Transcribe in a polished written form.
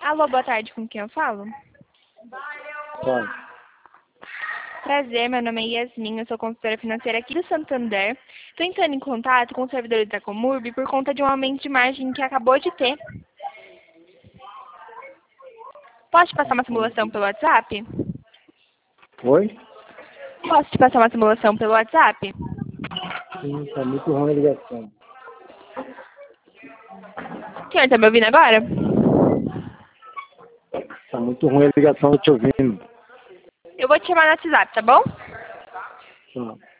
Alô, boa tarde, com quem eu falo? Claro. Prazer, meu nome é Yasmin, eu sou consultora financeira aqui do Santander. Estou entrando em contato com os servidores da Comurb por conta de um aumento de margem que acabou de ter. Posso te passar uma simulação pelo WhatsApp? Oi? Posso te passar uma simulação pelo WhatsApp? Sim, tá muito ruim a ligação. O senhor está me ouvindo agora? Tá muito ruim a ligação, tô te ouvindo. Eu vou te chamar no WhatsApp, tá bom? Tá.